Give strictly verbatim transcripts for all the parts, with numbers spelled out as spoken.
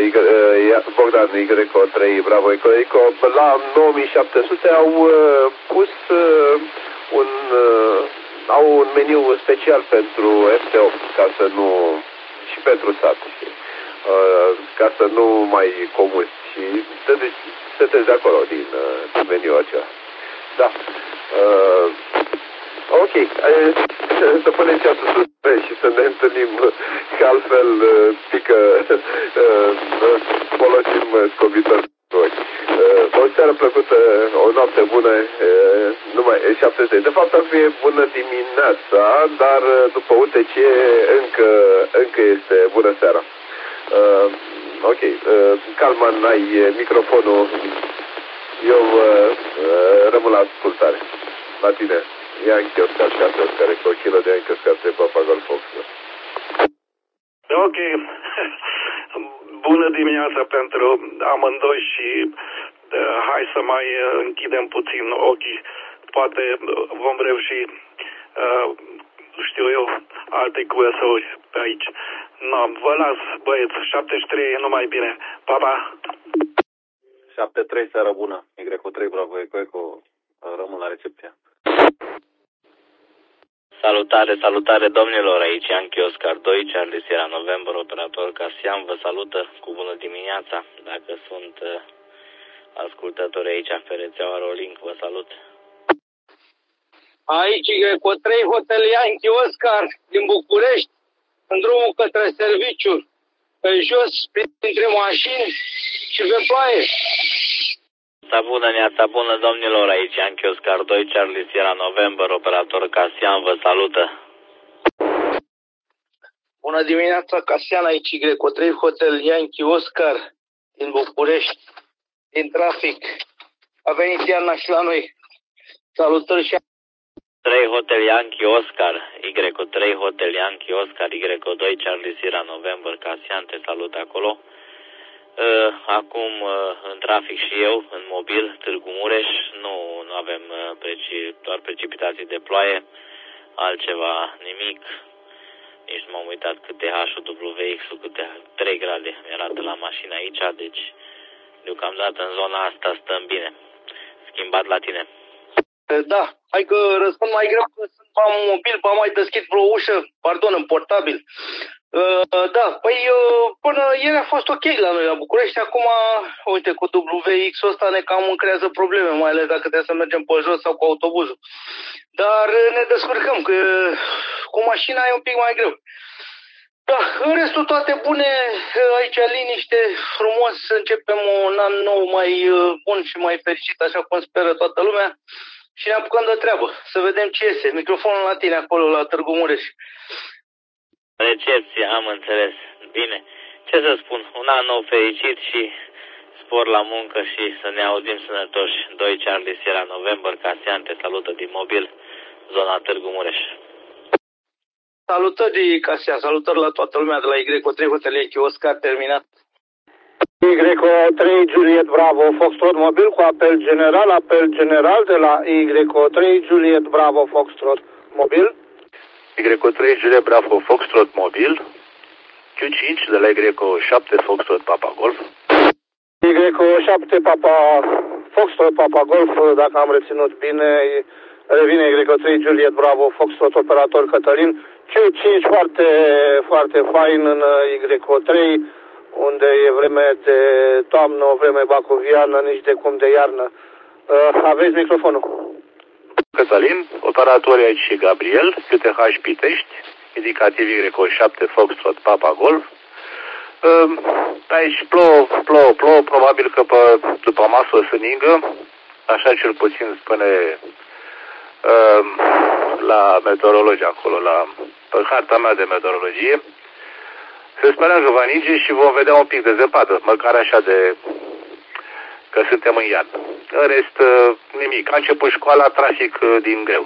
Bogdan Y trei Bravo Eco Eco, la nouă mii șapte sute au uh, pus uh, un uh, au un meniu special pentru F T opt, ca să nu, și pentru sat, uh, ca să nu mai comuți și setezi de acolo din, uh, din meniul acela. Da. Uh, ok. Să punem ceasul sus și să ne întâlnim, că altfel pică, folosim scobitor cu ochi. O seară plăcută, o noapte bună, numai șaptezeci. De fapt, ar fi bună dimineața, dar după U T C încă, încă este bună seara. Ok. Calman, ai microfonul. Eu rămân la ascultare. La tine. Yankee Oscar șase Oscar Eco Kilo de Yankee Oscar trei Papa Golf Fox. Ok. Bună dimineața pentru amândoi și uh, hai să mai închidem puțin ochii. Poate vom reuși, uh, știu eu, alte Q S-uri pe aici. No, vă las, băieți, șaptezeci și trei, numai bine. Pa, pa! șapte trei, seara bună. Y trei Bravo Eco Eco, rămân la recepție. Salutare, salutare domnilor, aici Yankee Oscar doi, Charlie Sierra November, operator Casian, vă salută cu bună dimineața. Dacă sunt uh, ascultători aici pe rețeaua Rolink, vă salut. Aici cu trei Hotel Yankee Oscar din București, în drumul către serviciu, pe jos, printre mașini și pe ploaie. Neața bună, neața bună domnilor, aici Yankee Oscar doi, Charlie Sierra November, operator Casian, vă salută. Bună dimineața, Casian, aici Y trei Hotel Yankee Oscar din București, din trafic. A venit iarna și la noi. Salutări și trei Hotel Yankee Oscar, Y trei Hotel Yankee Oscar, Y doi Charlie Sierra November, Casian, te salut acolo. Uh, acum uh, în trafic și eu, în mobil, Târgu Mureș, nu, nu avem uh, preci, doar precipitații de ploaie, altceva nimic. Nici nu m-am uitat câte H W X-ul, câte trei grade arată la mașină aici, deci deocamdată în zona asta stăm bine. Schimbat la tine. Da, hai că răspund mai greu, că sunt pe mobil, pe mai deschid vreo ușă, pardon, în portabil. Uh, da, păi uh, până ieri a fost ok la noi la București, acum, uite, cu W X-ul ăsta ne cam creează probleme, mai ales dacă trebuie să mergem pe jos sau cu autobuzul. Dar ne descurcăm, că cu mașina e un pic mai greu. Da, în restul toate bune, aici liniște, frumos, începem un an nou mai bun și mai fericit, așa cum speră toată lumea. Și ne apucăm de treabă, să vedem ce iese. Microfonul la tine acolo, la Târgu Mureș. Recepție, am înțeles. Bine. Ce să spun, un an nou fericit și spor la muncă și să ne auzim sănătoși. doi Charlie Sierra November, Casian, te salută din mobil, zona Târgu Mureș. Salutări, Casian, salutări la toată lumea de la Y trei Hotel Yankee Oscar, terminat. Y trei Juliet Bravo Foxtrot mobil cu apel general, apel general de la Y trei Juliet Bravo Foxtrot mobil. Y trei Juliet Bravo Foxtrot mobil, Q cinci de la Y șapte Foxtrot Papa Golf. Y șapte Papa Foxtrot Papa Golf, dacă am reținut bine, revine Y trei Juliet Bravo Foxtrot operator Cătălin. Q cinci foarte, foarte fain în Y trei, unde e vreme de toamnă, o vreme bacoviană, nici de cum de iarnă. Uh, aveți microfonul. Cătălin, operatorii aici și Gabriel, Q T H Pitești, indicativ Y șapte Foxtrot Papa Golf. Uh, aici plouă, plouă, plouă, probabil că pe, după masă o să ningă, așa cel puțin spune uh, la meteorologi acolo, la, pe harta mea de meteorologie. Să sperăm că va ninge și vom vedea un pic de zăpadă, măcar așa de că suntem în iarnă. În rest, nimic. A început școala, trafic din greu.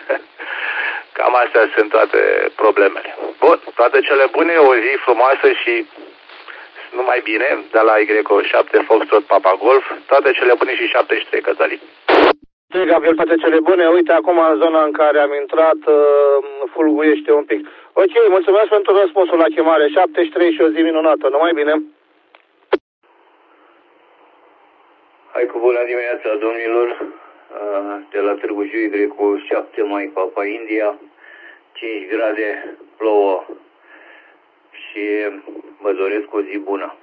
Cam astea sunt toate problemele. Bun, toate cele bune, o zi frumoasă și numai bine, de la Y șapte Foxtrot Papa Golf, toate cele bune și șaptezeci și trei Cătălin. Gabriel, toate cele bune. Uite, acum în zona în care am intrat, fulguiește un pic. Ok, mulțumesc pentru răspunsul la chemare. șaptezeci și trei și o zi minunată. Numai bine. Hai cu bună dimineața, domnilor, de la Târgu Jiu, Y șapte, Mike Papa India, cinci grade, plouă și vă doresc o zi bună.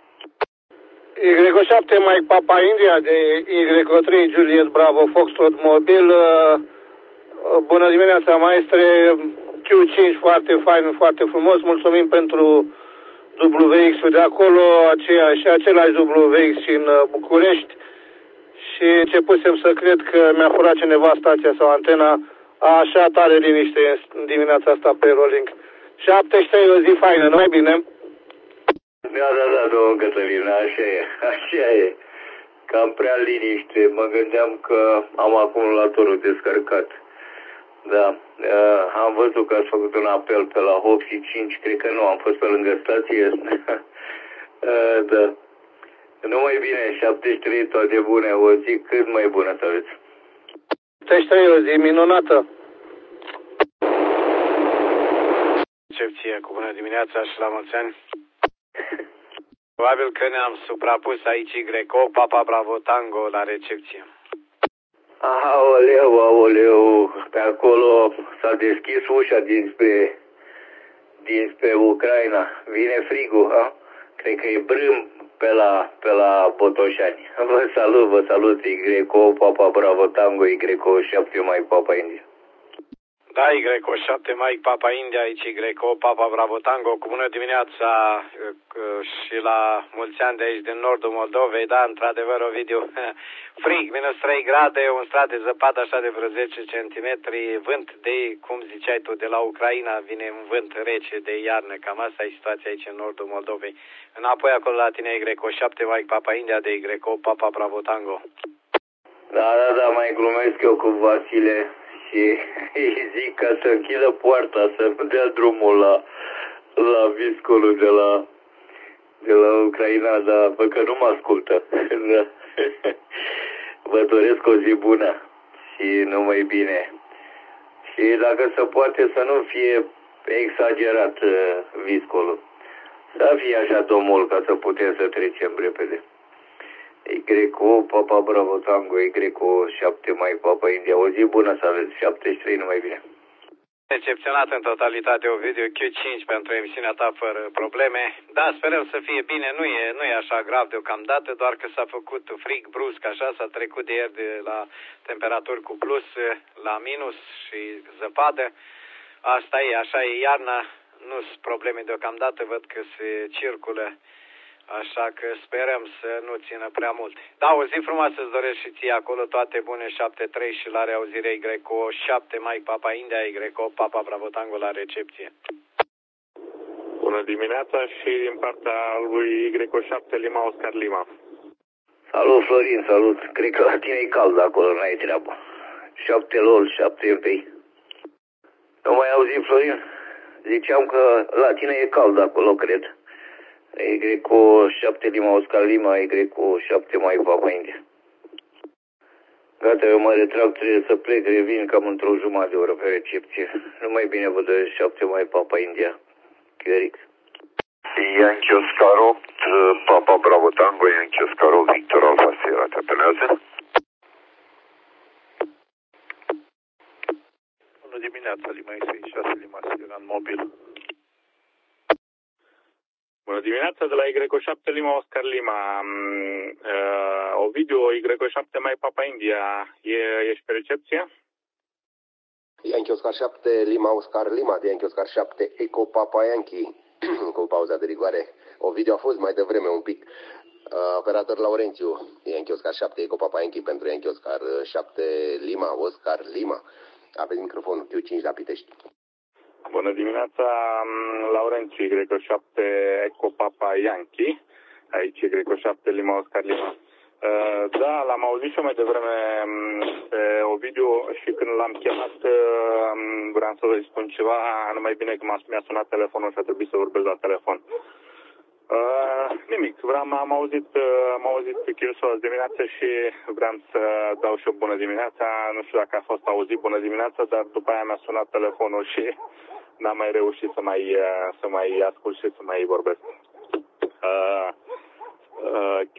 Y șapte, Mike Papa India, de Y trei, Juliet Bravo, Foxtrot Mobil. Bună dimineața, maestre, Q cinci, foarte fain, foarte frumos, mulțumim pentru W X de acolo, aceea, și același W X și în București. Și începusem să cred că mi-a furat cineva stația sau antena, așa tare liniște în dimineața asta pe Rolling. șaptezeci și trei, o zi faină, nu-i bine? Da, da, da, domnul Cătălin, așa e, așa e. Cam prea liniște, mă gândeam că am acumulatorul descărcat. Da, uh, am văzut că ați făcut un apel pe la opt și cinci, cred că nu, am fost pe lângă stație. uh, da. Numai bine, șaptezeci și trei, toate bune, o zi cât mai bună să aveți. șaptezeci și trei, o zi minunată. Recepție, cu bună dimineața și la mulți ani. Probabil că ne-am suprapus aici Y O, Papa Bravo Tango la recepție. Aoleu, aoleu, pe acolo s-a deschis ușa dinspre, dinspre Ucraina. Vine frigul, ha? Cred că e brâm pe la, pe la Botoșani. Vă salut, vă salut, Y O, Papa Bravo Tango, Y O șapte, Mike Papa India. Da, Y O șapte, Mike Papa India, aici Y O, Papa Bravo Tango, cu bună dimineața și la mulți ani de aici din nordul Moldovei. Da, într-adevăr, Ovidiu, frig, minus trei grade, un strat de zăpadă așa de vreo zece centimetri, vânt de, cum ziceai tu, de la Ucraina, vine un vânt rece de iarnă, cam asta e situația aici în nordul Moldovei. Înapoi acolo la tine Y O șapte, Mike Papa India, de Y O, Papa Bravo Tango. Da, da, da, mai glumesc eu cu Vasile și îi zic ca să închidă poarta, să nu dea drumul la, la viscolul de la, de la Ucraina, dar văd că nu mă ascultă. Da. Vă doresc o zi bună și numai bine. Și dacă se poate să nu fie exagerat uh, viscolul. Să fie așa domnul ca să putem să trecem repede. Y O, Papa Bravo Tango, Y O șapte, Mike Papa India. O zi bună să aveți, șaptezeci și trei, numai bine. Recepționat în totalitate, Ovidiu, Q cinci pentru emisiunea ta fără probleme. Da, sperăm să fie bine, nu e, nu e așa grav deocamdată, doar că s-a făcut frig brusc, așa, s-a trecut de ieri de la temperaturi cu plus la minus și zăpadă. Asta e, așa e iarna, nu sunt probleme deocamdată, văd că se circulă, așa că sperăm să nu țină prea mult. Da, o zi frumoasă îți doresc și ție acolo, toate bune, șapte trei și la reauzire Y O șapte, Mike Papa India, Y O, Papa Bravo Tango la recepție. Bună dimineața și din partea lui Y O șapte, Lima Oscar Lima. Salut, Florin, salut. Cred că la tine e cald acolo, n-ai treabă. șapte LOL, șapte M P I. Nu mai auzi, Florin? Ziceam că la tine e cald acolo, cred. Y O șapte, Lima Oscar Lima, Y O șapte, Mike Papa India. Gata, eu mă retrag, trebuie să plec, revin cam într-o jumătate de oră pe recepție. Numai bine vă doresc șapte, Mike Papa India. Q R X. Yankee Oscar opt, Papa Bravo Tango, Yankee Oscar opt, Victor Alfa Sierra, te apelează. Bună dimineața, Lima X șase, Lima Sierra în mobil. Bună dimineața, de la Y O șapte, Lima Oscar Lima. Uh, Ovidiu, Y O șapte, Mike Papa India, e, ești pe recepție? Yankee Oscar șapte, Lima Oscar Lima, de Yankee Oscar șapte, Eco Papa Yankee, cu pauza de rigoare. Ovidiu a fost mai devreme un pic. Uh, operator Laurențiu, Yankee Oscar șapte, Eco Papa Yankee pentru Yankee Oscar șapte, Lima Oscar Lima. Aveți microfonul Q cinci la Pitești. Bună dimineața, Laurențiu, Y O șapte, Eco Papa Yankee, aici Y O șapte, Lima Oscar Lima. Uh, da, l-am auzit și eu mai devreme pe Ovidiu și când l-am chemat uh, vreau să vă spun ceva, numai bine că mi-a sunat telefonul și a trebuit să vorbesc la telefon. Uh, nimic, vreau, am auzit, uh, am auzit Chirsul azi dimineață și vreau să dau și o bună dimineața. Nu știu dacă a fost auzit bună dimineața, dar după aia mi-a sunat telefonul și n-am mai reușit să mai, uh, să mai ascult și să mai vorbesc. Uh, uh, Q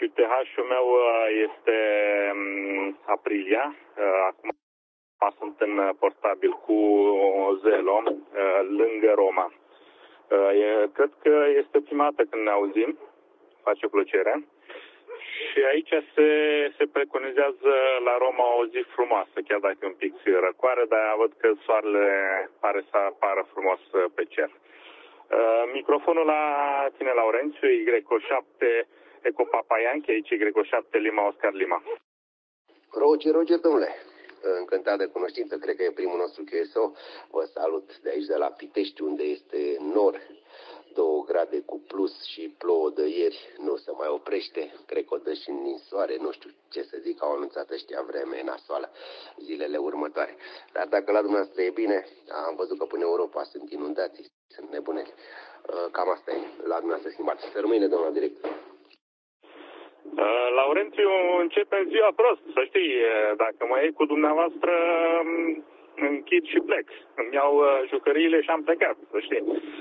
Q T H-ul meu este Aprilia. Acum sunt în portabil cu Zelo, lângă Roma. Cred că este prima dată când ne auzim. Face plăcere. Și aici se, se preconizează la Roma o zi frumoasă, chiar dacă e un pic răcoare, dar văd că soarele pare să apară frumos pe cer. Uh, microfonul la tine, Laurențiu, Y șapte Eco Papa Yankee, aici Y șapte Lima Oscar Lima. Roger, Roger, domnule. Încântat de cunoștință, cred că e primul nostru Q S O. Vă salut de aici, de la Pitești, unde este nor, două grade cu plus și plouă de ieri, nu se mai oprește, cred că o dă și în soare, nu știu ce să zic, au anunțat ăștia vreme nasoală zilele următoare. Dar dacă la dumneavoastră e bine, am văzut că până Europa sunt inundații, sunt nebuneli. Cam asta e la dumneavoastră schimbat. Să rămâne, domnul director. Uh, Laurențiu, începem ziua prost, să știi, dacă mă iei cu dumneavoastră, închid și plec. Îmi iau uh, jucăriile și am plecat, să știi.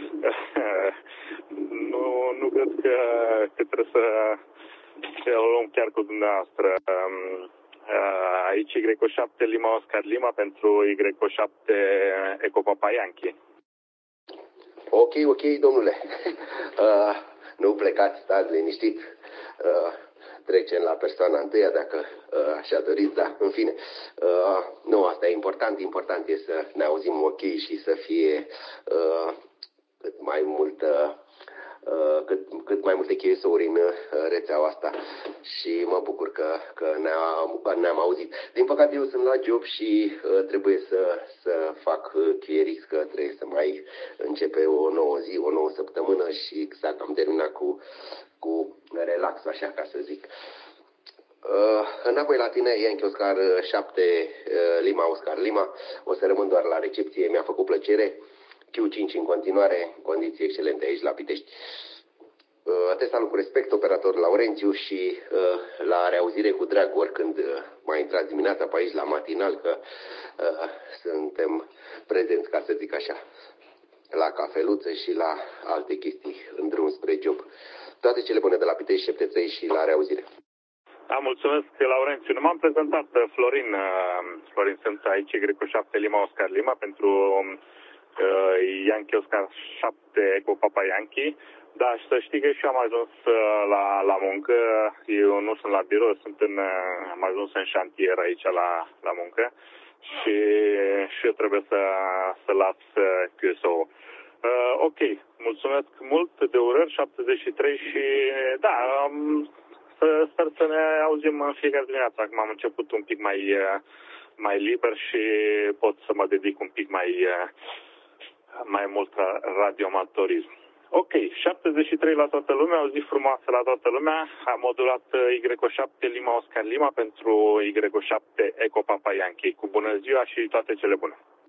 nu, nu cred că, că trebuie să, să o luăm chiar cu dumneavoastră. Uh, aici Y șapte Lima Oscar Lima pentru Y șapte Eco Papa Yankee. Ok, ok, domnule. Uh, nu plecați, stați liniștit. Uh, trecem la persoana întâia, dacă uh, așa doriți, dar în fine. Uh, nu, asta e important. Important e să ne auzim ok și să fie uh, cât mai multă Uh, cât, cât mai multe Q S O-uri în uh, rețeaua asta și mă bucur că, că ne-am, ne-am auzit. Din păcate eu sunt la job și uh, trebuie să, să fac uh, Q R X, că trebuie să mai începe o nouă zi, o nouă săptămână și exact am terminat cu, cu relax, așa ca să zic. Uh, înapoi la tine, Yankee Oscar șapte uh, Lima Oscar Lima, o să rămân doar la recepție, mi-a făcut plăcere. Q cinci în continuare, condiții excelente aici la Pitești. Uh, te salut cu respect, operator Laurențiu, și uh, la reauzire cu drag oricând uh, mai intrați dimineața pe aici la matinal, că uh, suntem prezenți, ca să zic așa, la cafeluță și la alte chestii în drum spre job. Toate cele bune de la Pitești, șepteței și la reauzire. Da, mulțumesc, Laurențiu. Nu m-am prezentat, Florin. Uh, Florin, sunt aici Y șapte Lima Oscar Lima pentru uh, Yankee Oscar șapte Eco Papa Yankee. Da, și să știi că și eu am ajuns la, la muncă. Eu nu sunt la birou, sunt în, am ajuns în șantier aici la, la muncă și, și eu trebuie să, să las Q S O-ul. Uh, ok, mulțumesc mult, de urări, șaptezeci și trei și da, um, să, sper să ne auzim în fiecare dimineață. Acum am început un pic mai, mai liber și pot să mă dedic un pic mai, mai mult la radioamatorism. Ok, șaptezeci și trei la toată lumea, o zi frumoasă la toată lumea. Am modulat Y șapte Lima Oscar Lima pentru Y șapte Eco Papa Yankee. Cu bună ziua și toate cele bune!